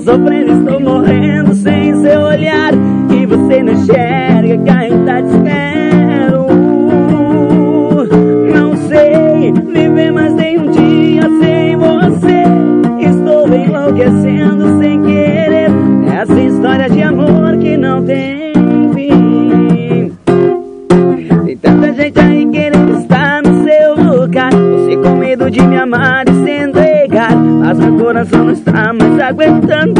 sofrendo, estou morrendo sem seu olhar. E você não enxerga que ainda te espero. Não sei viver mais nem um dia sem você. Estou enlouquecendo sem querer. Essa história de amor que não tem fim. Tem tanta gente aí querendo estar no seu lugar. Você com medo de me amar e se entregar, mas meu coração não está mais aguentando.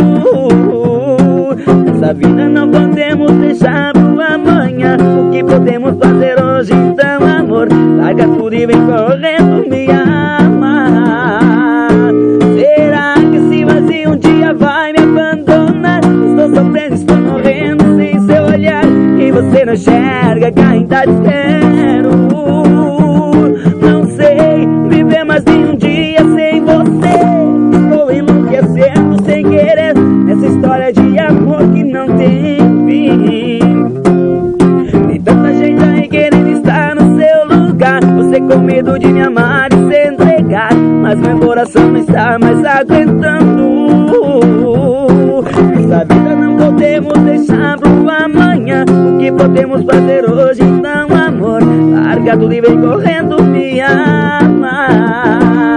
Essa vida não podemos deixar pro amanhã. O que podemos fazer hoje então, amor? Larga tudo e vem correndo me amar. Será que esse vazio um dia vai me abandonar? Estou sofrendo, estou morrendo sem seu olhar. E você não enxerga que ainda te espero. Não sei viver mais de um dia sem você. Estou enlouquecendo sem querer. Essa história de amor que não tem fim. Tem tanta gente aí querendo estar no seu lugar. Você com medo de me amar e se entregar, mas meu coração não está mais aguentando. Essa vida não podemos deixar pro amanhã. O que podemos fazer hoje então, amor? Larga tudo e vem correndo me amar.